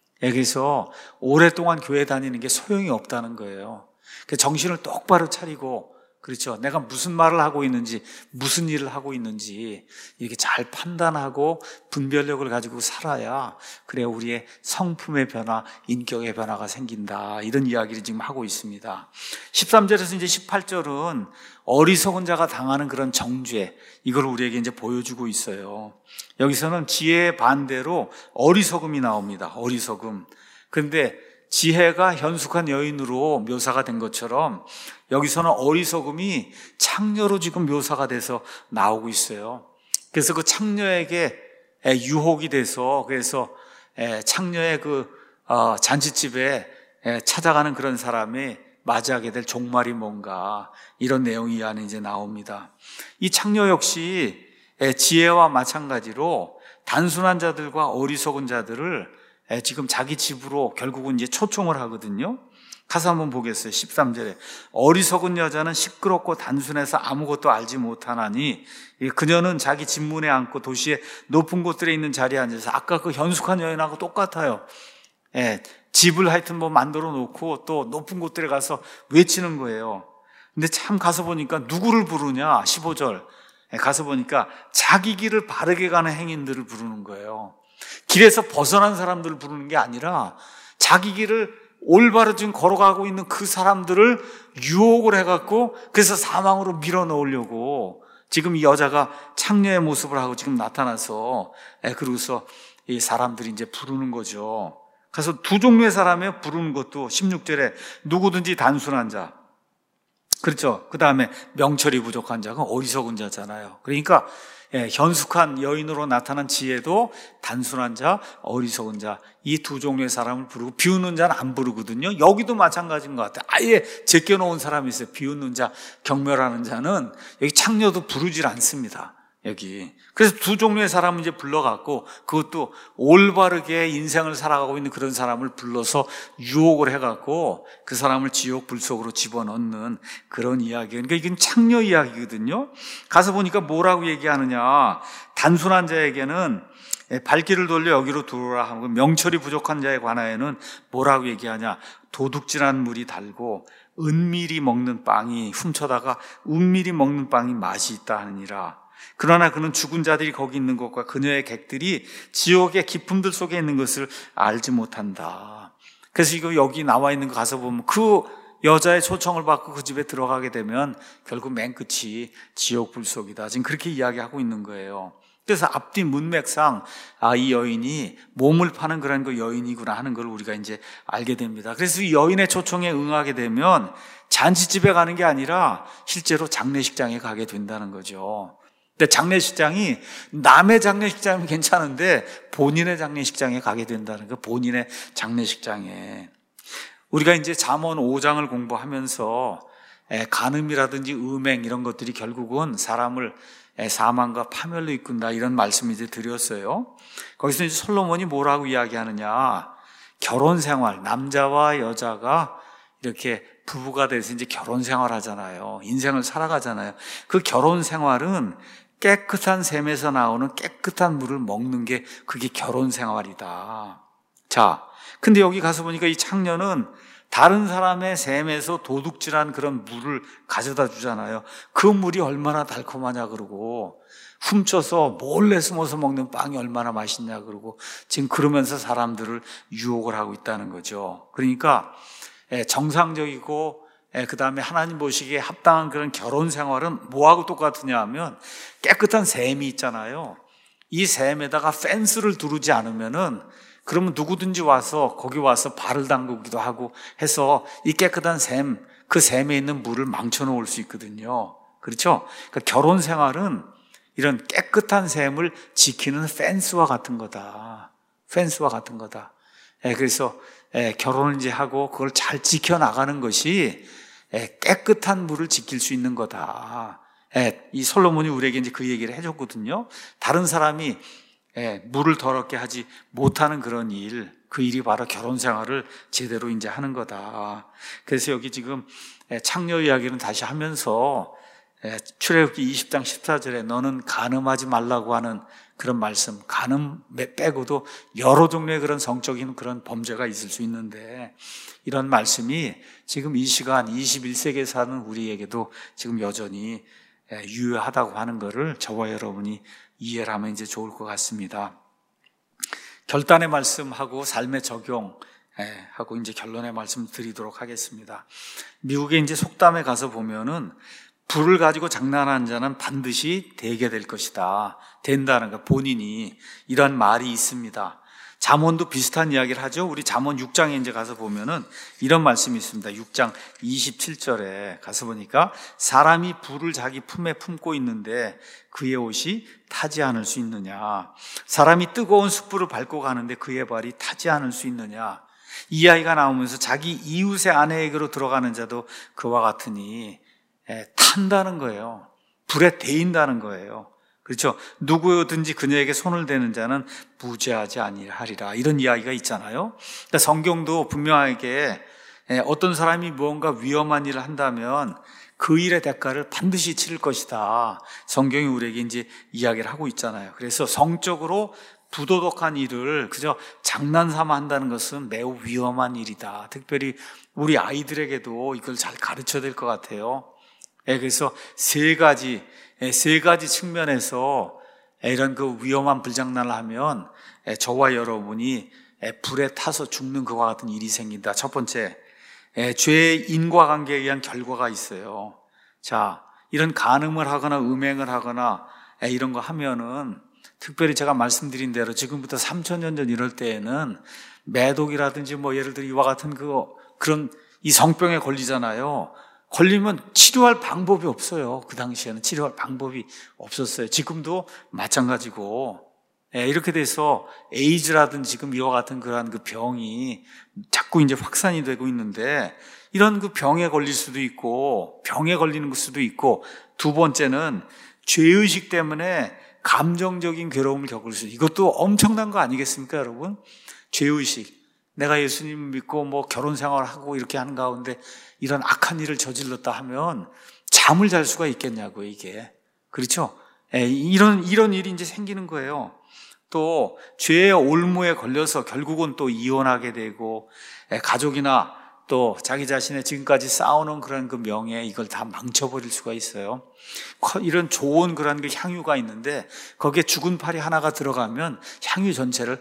그래서 오랫동안 교회 다니는 게 소용이 없다는 거예요. 정신을 똑바로 차리고, 그렇죠, 내가 무슨 말을 하고 있는지, 무슨 일을 하고 있는지 이렇게 잘 판단하고 분별력을 가지고 살아야 그래야 우리의 성품의 변화, 인격의 변화가 생긴다. 이런 이야기를 지금 하고 있습니다. 십삼 절에서 이제 십팔 절은 어리석은 자가 당하는 그런 정죄, 이걸 우리에게 이제 보여주고 있어요. 여기서는 지혜의 반대로 어리석음이 나옵니다. 어리석음. 그런데 지혜가 현숙한 여인으로 묘사가 된 것처럼 여기서는 어리석음이 창녀로 지금 묘사가 돼서 나오고 있어요. 그래서 그 창녀에게 유혹이 돼서, 그래서 창녀의 그 잔치집에 찾아가는 그런 사람이 맞이하게 될 종말이 뭔가, 이런 내용이 이 안에 이제 나옵니다. 이 창녀 역시 지혜와 마찬가지로 단순한 자들과 어리석은 자들을 지금 자기 집으로 결국은 이제 초청을 하거든요. 가서 한번 보겠어요. 십삼 절에 어리석은 여자는 시끄럽고 단순해서 아무것도 알지 못하나니 그녀는 자기 집문에 앉고 도시의 높은 곳들에 있는 자리에 앉아서 아까 그 현숙한 여인하고 똑같아요. 예, 집을 하여튼 뭐 만들어 놓고 또 높은 곳들에 가서 외치는 거예요. 근데 참 가서 보니까 누구를 부르냐? 십오 절 예, 가서 보니까 자기 길을 바르게 가는 행인들을 부르는 거예요. 길에서 벗어난 사람들을 부르는 게 아니라 자기 길을 올바로 지금 걸어가고 있는 그 사람들을 유혹을 해갖고 그래서 사망으로 밀어넣으려고 지금 이 여자가 창녀의 모습을 하고 지금 나타나서 예, 그러고서 이 사람들이 이제 부르는 거죠. 그래서 두 종류의 사람이 부르는 것도 십육 절에 누구든지 단순한 자, 그렇죠. 그 다음에 명철이 부족한 자가 어리석은 자잖아요. 그러니까 예, 현숙한 여인으로 나타난 지혜도 단순한 자, 어리석은 자, 이 두 종류의 사람을 부르고 비웃는 자는 안 부르거든요. 여기도 마찬가지인 것 같아요. 아예 제껴놓은 사람이 있어요. 비웃는 자, 경멸하는 자는 여기 창녀도 부르질 않습니다. 여기. 그래서 두 종류의 사람을 이제 불러갖고 그것도 올바르게 인생을 살아가고 있는 그런 사람을 불러서 유혹을 해갖고 그 사람을 지옥 불 속으로 집어넣는 그런 이야기. 그러니까 이건 창녀 이야기거든요. 가서 보니까 뭐라고 얘기하느냐. 단순한 자에게는 발길을 돌려 여기로 들어오라 하고 명철이 부족한 자에 관하여는 뭐라고 얘기하냐. 도둑질한 물이 달고 은밀히 먹는 빵이 훔쳐다가 은밀히 먹는 빵이 맛이 있다 하느니라. 그러나 그는 죽은 자들이 거기 있는 것과 그녀의 객들이 지옥의 깊음들 속에 있는 것을 알지 못한다. 그래서 이거 여기 나와 있는 거 가서 보면 그 여자의 초청을 받고 그 집에 들어가게 되면 결국 맨 끝이 지옥 불 속이다. 지금 그렇게 이야기하고 있는 거예요. 그래서 앞뒤 문맥상 아, 이 여인이 몸을 파는 그런 그 여인이구나 하는 걸 우리가 이제 알게 됩니다. 그래서 이 여인의 초청에 응하게 되면 잔치집에 가는 게 아니라 실제로 장례식장에 가게 된다는 거죠. 근데 장례식장이 남의 장례식장이면 괜찮은데 본인의 장례식장에 가게 된다는 거, 본인의 장례식장에. 우리가 이제 잠언 오 장을 공부하면서 간음이라든지 음행 이런 것들이 결국은 사람을 사망과 파멸로 이끈다 이런 말씀을 이제 드렸어요. 거기서 이제 솔로몬이 뭐라고 이야기하느냐. 결혼 생활, 남자와 여자가 이렇게 부부가 돼서 이제 결혼 생활 하잖아요. 인생을 살아가잖아요. 그 결혼 생활은 깨끗한 샘에서 나오는 깨끗한 물을 먹는 게 그게 결혼 생활이다. 자, 근데 여기 가서 보니까 이 창녀는 다른 사람의 샘에서 도둑질한 그런 물을 가져다 주잖아요. 그 물이 얼마나 달콤하냐 그러고 훔쳐서 몰래 숨어서 먹는 빵이 얼마나 맛있냐 그러고 지금 그러면서 사람들을 유혹을 하고 있다는 거죠. 그러니까 정상적이고 그 다음에 하나님 보시기에 합당한 그런 결혼 생활은 뭐하고 똑같으냐 하면 깨끗한 샘이 있잖아요. 이 샘에다가 펜스를 두르지 않으면은 그러면 누구든지 와서 거기 와서 발을 담그기도 하고 해서 이 깨끗한 샘, 그 샘에 있는 물을 망쳐 놓을 수 있거든요. 그렇죠? 그러니까 결혼 생활은 이런 깨끗한 샘을 지키는 펜스와 같은 거다. 펜스와 같은 거다. 그래서 결혼을 이제 하고 그걸 잘 지켜나가는 것이 깨끗한 물을 지킬 수 있는 거다. 이 솔로몬이 우리에게 이제 그 얘기를 해줬거든요. 다른 사람이 물을 더럽게 하지 못하는 그런 일, 그 일이 바로 결혼 생활을 제대로 이제 하는 거다. 그래서 여기 지금 창녀 이야기는 다시 하면서 출애굽기 이십 장 십사 절에 너는 간음하지 말라고 하는 그런 말씀, 간음 빼고도 여러 종류의 그런 성적인 그런 범죄가 있을 수 있는데 이런 말씀이 지금 이 시간 이십일 세기에 사는 우리에게도 지금 여전히 유효하다고 하는 것을 저와 여러분이 이해를 하면 이제 좋을 것 같습니다. 결단의 말씀하고 삶의 적용 하고 이제 결론의 말씀 드리도록 하겠습니다. 미국에 이제 속담에 가서 보면은 불을 가지고 장난하는 자는 반드시 되게 될 것이다. 된다는 거 본인이 이런 말이 있습니다. 잠언도 비슷한 이야기를 하죠. 우리 잠언 육 장에 이제 가서 보면은 이런 말씀이 있습니다. 육 장 이십칠 절에 가서 보니까 사람이 불을 자기 품에 품고 있는데 그의 옷이 타지 않을 수 있느냐. 사람이 뜨거운 숯불을 밟고 가는데 그의 발이 타지 않을 수 있느냐. 이 이야기가 나오면서 자기 이웃의 아내에게로 들어가는 자도 그와 같으니 탄다는 거예요. 불에 데인다는 거예요. 그렇죠? 누구든지 그녀에게 손을 대는 자는 무죄하지 아니하리라. 이런 이야기가 있잖아요. 그러니까 성경도 분명하게 예, 어떤 사람이 무언가 위험한 일을 한다면 그 일의 대가를 반드시 치를 것이다. 성경이 우리에게 이제 이야기를 하고 있잖아요. 그래서 성적으로 부도덕한 일을 그저 장난삼아 한다는 것은 매우 위험한 일이다. 특별히 우리 아이들에게도 이걸 잘 가르쳐야 될 것 같아요. 예, 그래서 세 가지, 예, 세 가지 측면에서 이런 그 위험한 불장난을 하면 예, 저와 여러분이 예, 불에 타서 죽는 그와 같은 일이 생긴다. 첫 번째, 예, 죄의 인과관계에 의한 결과가 있어요. 자, 이런 간음을 하거나 음행을 하거나 예, 이런 거 하면은 특별히 제가 말씀드린 대로 지금부터 삼천 년 전 이럴 때에는 매독이라든지 뭐 예를 들어 이와 같은 그 그런 이 성병에 걸리잖아요. 걸리면 치료할 방법이 없어요. 그 당시에는 치료할 방법이 없었어요. 지금도 마찬가지고. 예, 이렇게 돼서 에이즈라든지 지금 이와 같은 그러한 그 병이 자꾸 이제 확산이 되고 있는데 이런 그 병에 걸릴 수도 있고 병에 걸리는 수도 있고 두 번째는 죄의식 때문에 감정적인 괴로움을 겪을 수 있어요. 이것도 엄청난 거 아니겠습니까, 여러분? 죄의식. 내가 예수님 믿고 뭐 결혼 생활을 하고 이렇게 하는 가운데 이런 악한 일을 저질렀다 하면 잠을 잘 수가 있겠냐고요, 이게. 그렇죠? 예, 이런, 이런 일이 이제 생기는 거예요. 또, 죄의 올무에 걸려서 결국은 또 이혼하게 되고, 예, 가족이나 또 자기 자신의 지금까지 쌓아놓은 그런 그 명예, 이걸 다 망쳐버릴 수가 있어요. 이런 좋은 그런 그 향유가 있는데, 거기에 죽은 팔이 하나가 들어가면 향유 전체를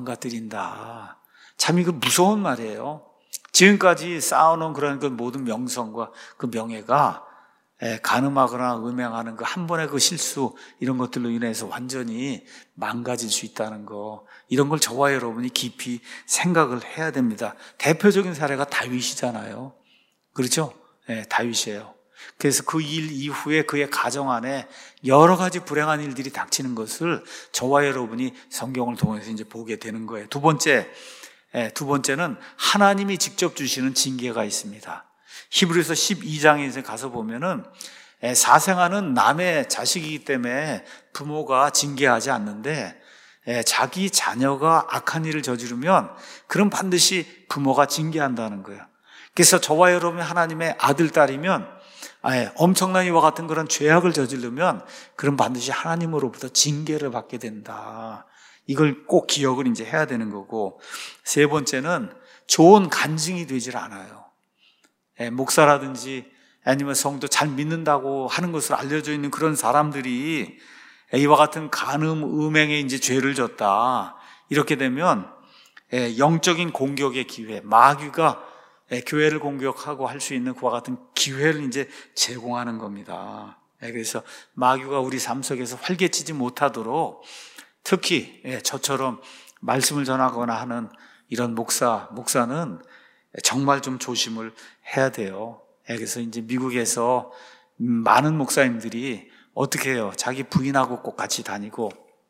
망가뜨린다. 참 이거 무서운 말이에요. 지금까지 쌓아놓은 그런 그 모든 명성과 그 명예가 간음하거나 음행하는 그 한 번의 그 실수 이런 것들로 인해서 완전히 망가질 수 있다는 거, 이런 걸 저와 여러분이 깊이 생각을 해야 됩니다. 대표적인 사례가 다윗이잖아요. 그렇죠? 네, 다윗이에요. 그래서 그 일 이후에 그의 가정 안에 여러 가지 불행한 일들이 닥치는 것을 저와 여러분이 성경을 통해서 이제 보게 되는 거예요. 두 번째, 두 번째는 하나님이 직접 주시는 징계가 있습니다. 히브리서 십이 장에 가서 보면은 사생아는 남의 자식이기 때문에 부모가 징계하지 않는데 자기 자녀가 악한 일을 저지르면 그럼 반드시 부모가 징계한다는 거예요. 그래서 저와 여러분이 하나님의 아들, 딸이면 엄청난 이와 같은 그런 죄악을 저지르면 그럼 반드시 하나님으로부터 징계를 받게 된다. 이걸 꼭 기억을 이제 해야 되는 거고, 세 번째는 좋은 간증이 되질 않아요. 목사라든지 아니면 성도 잘 믿는다고 하는 것을 알려져 있는 그런 사람들이 이와 같은 간음, 음행에 이제 죄를 졌다. 이렇게 되면 영적인 공격의 기회, 마귀가 교회를 공격하고 할 수 있는 그와 같은 기회를 이제 제공하는 겁니다. 그래서 마귀가 우리 삶 속에서 활개치지 못하도록 특히 저처럼 말씀을 전하거나 하는 이런 목사, 목사는 정말 좀 조심을 해야 돼요. 그래서 이제 미국에서 많은 목사님들이 어떻게 해요? 자기 부인하고 꼭 같이 다니고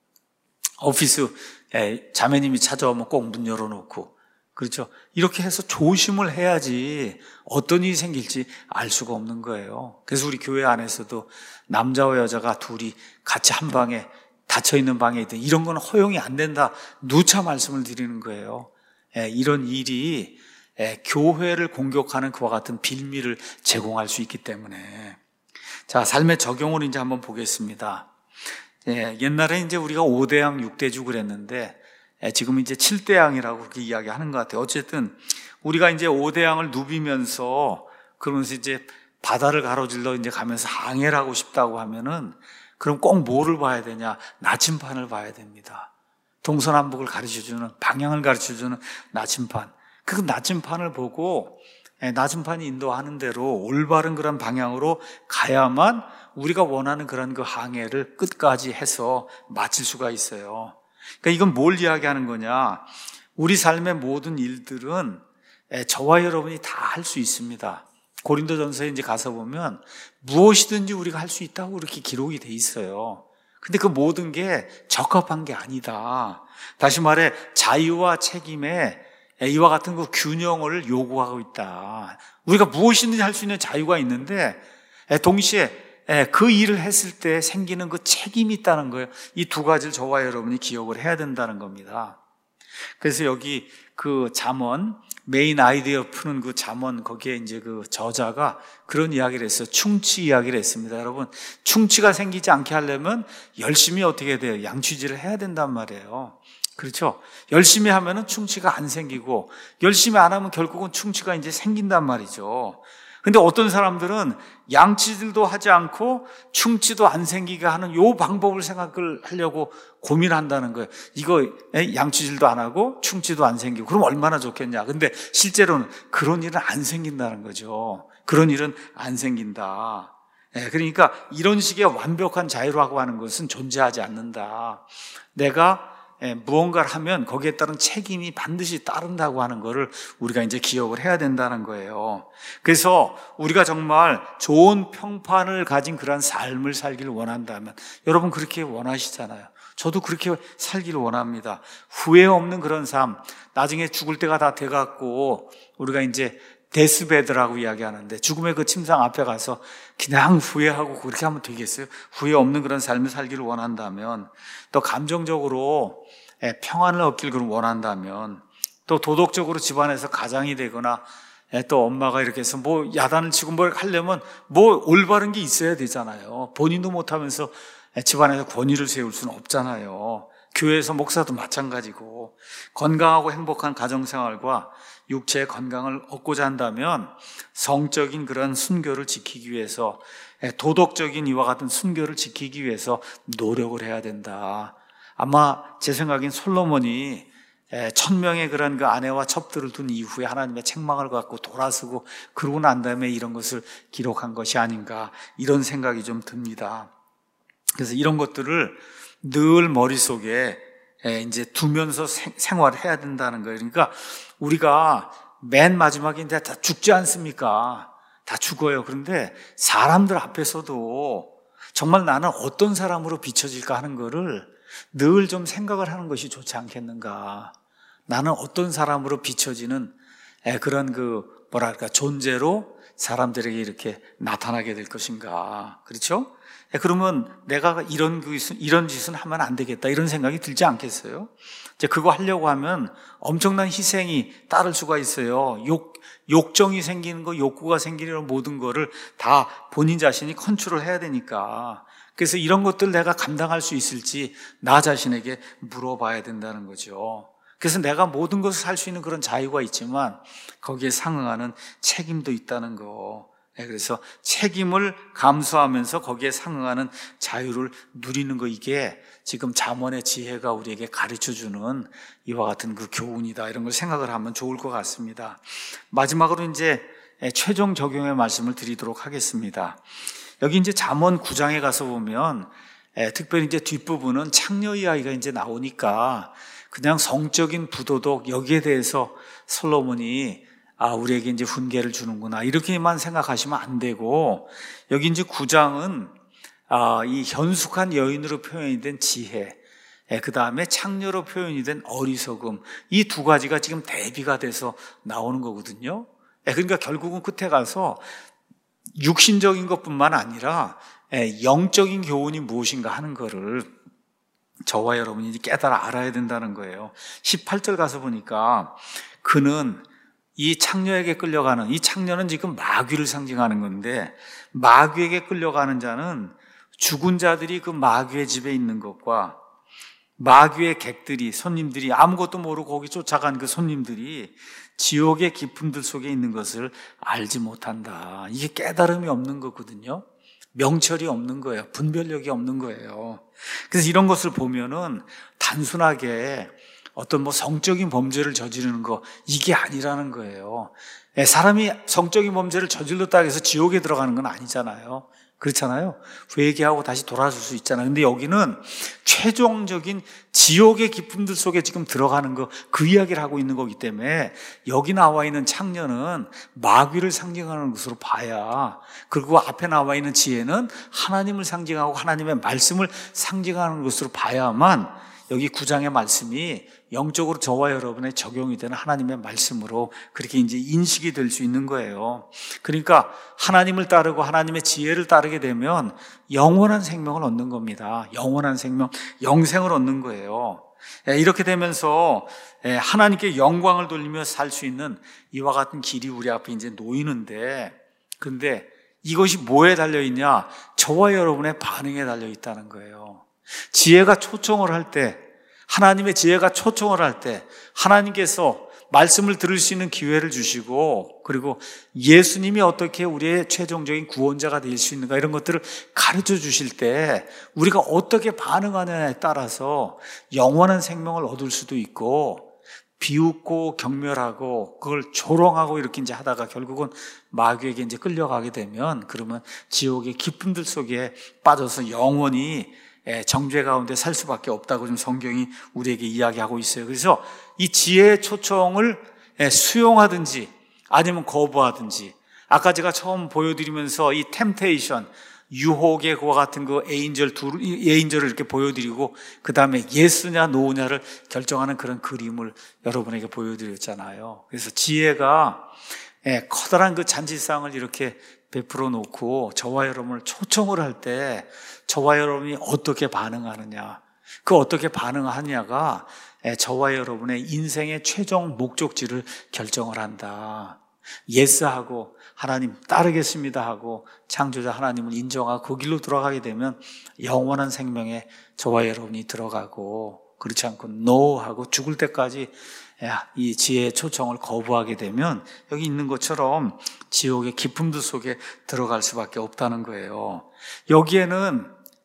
오피스 자매님이 찾아오면 꼭 문 열어놓고, 그렇죠? 이렇게 해서 조심을 해야지 어떤 일이 생길지 알 수가 없는 거예요. 그래서 우리 교회 안에서도 남자와 여자가 둘이 같이 한 방에 닫혀있는 방에 있든 이런 건 허용이 안 된다. 누차 말씀을 드리는 거예요. 이런 일이 교회를 공격하는 그와 같은 빌미를 제공할 수 있기 때문에. 자, 삶의 적용을 이제 한번 보겠습니다. 예, 옛날에 이제 우리가 오 대양 육 대주 그랬는데 지금 이제 칠 대양이라고 그렇게 이야기하는 것 같아요. 어쨌든 우리가 이제 오 대양을 누비면서 그러면서 이제 바다를 가로질러 이제 가면서 항해를 하고 싶다고 하면은 그럼 꼭 뭐를 봐야 되냐? 나침판을 봐야 됩니다. 동서남북을 가르쳐주는, 방향을 가르쳐주는 나침판. 그 나침판을 보고 나침판이 인도하는 대로 올바른 그런 방향으로 가야만 우리가 원하는 그런 그 항해를 끝까지 해서 마칠 수가 있어요. 그러니까 이건 뭘 이야기하는 거냐? 우리 삶의 모든 일들은 저와 여러분이 다 할 수 있습니다. 고린도전서에 이제 가서 보면 무엇이든지 우리가 할 수 있다고 이렇게 기록이 돼 있어요. 근데 그 모든 게 적합한 게 아니다. 다시 말해 자유와 책임에 이와 같은 그 균형을 요구하고 있다. 우리가 무엇이든지 할 수 있는 자유가 있는데 동시에 그 일을 했을 때 생기는 그 책임이 있다는 거예요. 이 두 가지를 저와 여러분이 기억을 해야 된다는 겁니다. 그래서 여기 그 잠언 메인 아이디어 푸는 그 잠언 거기에 이제 그 저자가 그런 이야기를 했어요. 충치 이야기를 했습니다. 여러분, 충치가 생기지 않게 하려면 열심히 어떻게 돼요? 양치질을 해야 된단 말이에요. 그렇죠? 열심히 하면은 충치가 안 생기고 열심히 안 하면 결국은 충치가 이제 생긴단 말이죠. 근데 어떤 사람들은 양치질도 하지 않고 충치도 안 생기게 하는 요 방법을 생각을 하려고 고민한다는 거예요. 이거 양치질도 안 하고 충치도 안 생기고 그럼 얼마나 좋겠냐. 근데 실제로는 그런 일은 안 생긴다는 거죠. 그런 일은 안 생긴다. 그러니까 이런 식의 완벽한 자유라고 하는 것은 존재하지 않는다. 내가 무언가를 하면 거기에 따른 책임이 반드시 따른다고 하는 것을 우리가 이제 기억을 해야 된다는 거예요. 그래서 우리가 정말 좋은 평판을 가진 그런 삶을 살기를 원한다면, 여러분 그렇게 원하시잖아요. 저도 그렇게 살기를 원합니다. 후회 없는 그런 삶, 나중에 죽을 때가 다 돼갖고 우리가 이제 데스베드라고 이야기하는데 죽음의 그 침상 앞에 가서 그냥 후회하고 그렇게 하면 되겠어요? 후회 없는 그런 삶을 살기를 원한다면, 또 감정적으로 평안을 얻기를 원한다면, 또 도덕적으로 집안에서 가장이 되거나 또 엄마가 이렇게 해서 뭐 야단을 치고 뭘 하려면 뭐 올바른 게 있어야 되잖아요. 본인도 못하면서 집안에서 권위를 세울 수는 없잖아요. 교회에서 목사도 마찬가지고, 건강하고 행복한 가정생활과 육체의 건강을 얻고자 한다면 성적인 그런 순교를 지키기 위해서, 도덕적인 이와 같은 순교를 지키기 위해서 노력을 해야 된다. 아마 제 생각엔 솔로몬이 천명의 그런 그 아내와 첩들을 둔 이후에 하나님의 책망을 갖고 돌아서고 그러고 난 다음에 이런 것을 기록한 것이 아닌가, 이런 생각이 좀 듭니다. 그래서 이런 것들을 늘 머릿속에 이제 두면서 생활을 해야 된다는 거예요. 그러니까 우리가 맨 마지막인데 다 죽지 않습니까? 다 죽어요. 그런데 사람들 앞에서도 정말 나는 어떤 사람으로 비춰질까 하는 거를 늘 좀 생각을 하는 것이 좋지 않겠는가. 나는 어떤 사람으로 비춰지는 그런 그 뭐랄까 존재로 사람들에게 이렇게 나타나게 될 것인가. 그렇죠? 그러면 내가 이런 이런 짓은 하면 안 되겠다, 이런 생각이 들지 않겠어요? 이제 그거 하려고 하면 엄청난 희생이 따를 수가 있어요. 욕 욕정이 생기는 거, 욕구가 생기는 모든 거를 다 본인 자신이 컨트롤 해야 되니까. 그래서 이런 것들 내가 감당할 수 있을지 나 자신에게 물어봐야 된다는 거죠. 그래서 내가 모든 것을 살 수 있는 그런 자유가 있지만 거기에 상응하는 책임도 있다는 거. 그래서 책임을 감수하면서 거기에 상응하는 자유를 누리는 거, 이게 지금 잠언의 지혜가 우리에게 가르쳐주는 이와 같은 그 교훈이다, 이런 걸 생각을 하면 좋을 것 같습니다. 마지막으로 이제 최종 적용의 말씀을 드리도록 하겠습니다. 여기 이제 잠언 구 장에 가서 보면 특별히 이제 뒷부분은 창녀 이야기가 이제 나오니까 그냥 성적인 부도덕, 여기에 대해서 솔로몬이 아, 우리에게 이제 훈계를 주는구나, 이렇게만 생각하시면 안 되고, 여기 이제 구 장은 아, 이 현숙한 여인으로 표현이 된 지혜, 그 다음에 창녀로 표현이 된 어리석음, 이 두 가지가 지금 대비가 돼서 나오는 거거든요. 그러니까 결국은 끝에 가서 육신적인 것뿐만 아니라 영적인 교훈이 무엇인가 하는 거를 저와 여러분이 깨달아 알아야 된다는 거예요. 십팔 절 가서 보니까 그는 이 창녀에게 끌려가는, 이 창녀는 지금 마귀를 상징하는 건데, 마귀에게 끌려가는 자는 죽은 자들이 그 마귀의 집에 있는 것과 마귀의 객들이, 손님들이, 아무것도 모르고 거기 쫓아간 그 손님들이 지옥의 깊음들 속에 있는 것을 알지 못한다. 이게 깨달음이 없는 거거든요. 명철이 없는 거예요. 분별력이 없는 거예요. 그래서 이런 것을 보면은 단순하게 어떤 뭐 성적인 범죄를 저지르는 거, 이게 아니라는 거예요. 사람이 성적인 범죄를 저질렀다고 해서 지옥에 들어가는 건 아니잖아요. 그렇잖아요. 회개하고 다시 돌아설 수 있잖아요. 근데 여기는 최종적인 지옥의 깊음들 속에 지금 들어가는 거, 그 이야기를 하고 있는 거기 때문에 여기 나와 있는 창녀는 마귀를 상징하는 것으로 봐야, 그리고 앞에 나와 있는 지혜는 하나님을 상징하고 하나님의 말씀을 상징하는 것으로 봐야만 여기 구 장의 말씀이 영적으로 저와 여러분의 적용이 되는 하나님의 말씀으로 그렇게 이제 인식이 될 수 있는 거예요. 그러니까 하나님을 따르고 하나님의 지혜를 따르게 되면 영원한 생명을 얻는 겁니다. 영원한 생명, 영생을 얻는 거예요. 이렇게 되면서 하나님께 영광을 돌리며 살 수 있는 이와 같은 길이 우리 앞에 이제 놓이는데, 그런데 이것이 뭐에 달려있냐? 저와 여러분의 반응에 달려있다는 거예요. 지혜가 초청을 할 때, 하나님의 지혜가 초청을 할 때 하나님께서 말씀을 들을 수 있는 기회를 주시고, 그리고 예수님이 어떻게 우리의 최종적인 구원자가 될 수 있는가, 이런 것들을 가르쳐 주실 때 우리가 어떻게 반응하느냐에 따라서 영원한 생명을 얻을 수도 있고, 비웃고 경멸하고 그걸 조롱하고 이렇게 이제 하다가 결국은 마귀에게 이제 끌려가게 되면, 그러면 지옥의 깊음들 속에 빠져서 영원히 정죄 가운데 살 수밖에 없다고 좀 성경이 우리에게 이야기하고 있어요. 그래서 이 지혜의 초청을 수용하든지 아니면 거부하든지, 아까 제가 처음 보여드리면서 이 템테이션, 유혹의 그와 같은 그 에인절 둘, 에인절을 이렇게 보여드리고 그 다음에 예스냐 노냐를 결정하는 그런 그림을 여러분에게 보여드렸잖아요. 그래서 지혜가 커다란 그 잔치상을 이렇게 베풀어 놓고 저와 여러분을 초청을 할 때 저와 여러분이 어떻게 반응하느냐, 그 어떻게 반응하느냐가 저와 여러분의 인생의 최종 목적지를 결정을 한다. 예스하고 하나님 따르겠습니다 하고 창조자 하나님을 인정하고 그 길로 들어가게 되면 영원한 생명에 저와 여러분이 들어가고, 그렇지 않고 노 하고 죽을 때까지 이 지혜의 초청을 거부하게 되면 여기 있는 것처럼 지옥의 깊음들 속에 들어갈 수밖에 없다는 거예요. 여기에는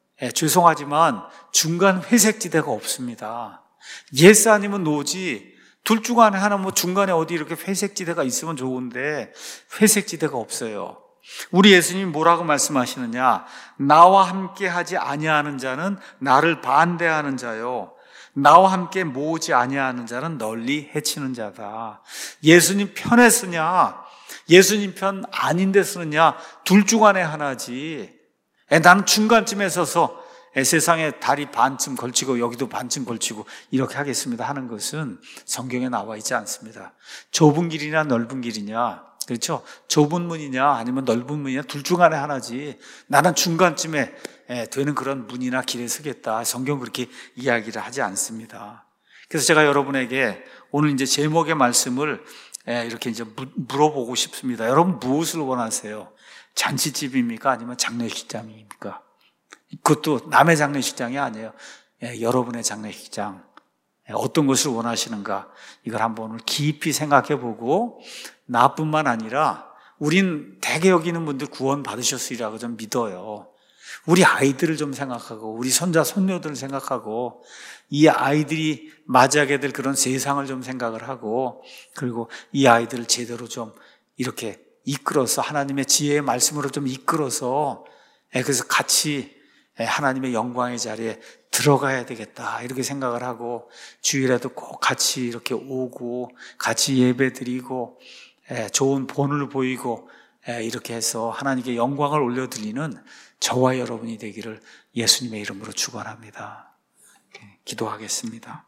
죄송하지만 중간 회색지대가 없습니다. 예스 아니면 노지, 둘 중 안에 하나, 뭐 중간에 어디 이렇게 회색지대가 있으면 좋은데 회색지대가 없어요. 우리 예수님이 뭐라고 말씀하시느냐? 나와 함께 하지 아니하는 자는 나를 반대하는 자요, 나와 함께 모으지 아니하는 자는 널리 해치는 자다. 예수님 편에 쓰냐, 예수님 편 아닌데 쓰느냐, 둘 중 안에 하나지. 나는 중간쯤에 서서 세상에 다리 반쯤 걸치고 여기도 반쯤 걸치고 이렇게 하겠습니다 하는 것은 성경에 나와 있지 않습니다. 좁은 길이냐 넓은 길이냐, 그렇죠? 좁은 문이냐 아니면 넓은 문이냐, 둘 중 안에 하나지. 나는 중간쯤에 되는 그런 문이나 길에 서겠다, 성경 그렇게 이야기를 하지 않습니다. 그래서 제가 여러분에게 오늘 이제 제목의 말씀을 이렇게 이제 물어보고 싶습니다. 여러분 무엇을 원하세요? 잔치집입니까? 아니면 장례식장입니까? 그것도 남의 장례식장이 아니에요. 예, 여러분의 장례식장. 예, 어떤 것을 원하시는가? 이걸 한번 오늘 깊이 생각해 보고, 나뿐만 아니라 우린 대개 여기 있는 분들 구원 받으셨으리라고 좀 믿어요. 우리 아이들을 좀 생각하고 우리 손자 손녀들을 생각하고 이 아이들이 맞이하게 될 그런 세상을 좀 생각을 하고, 그리고 이 아이들을 제대로 좀 이렇게 이끌어서 하나님의 지혜의 말씀으로 좀 이끌어서, 예, 그래서 같이 하나님의 영광의 자리에 들어가야 되겠다 이렇게 생각을 하고, 주일에도 꼭 같이 이렇게 오고 같이 예배 드리고 좋은 본을 보이고 이렇게 해서 하나님께 영광을 올려드리는 저와 여러분이 되기를 예수님의 이름으로 축원합니다. 기도하겠습니다.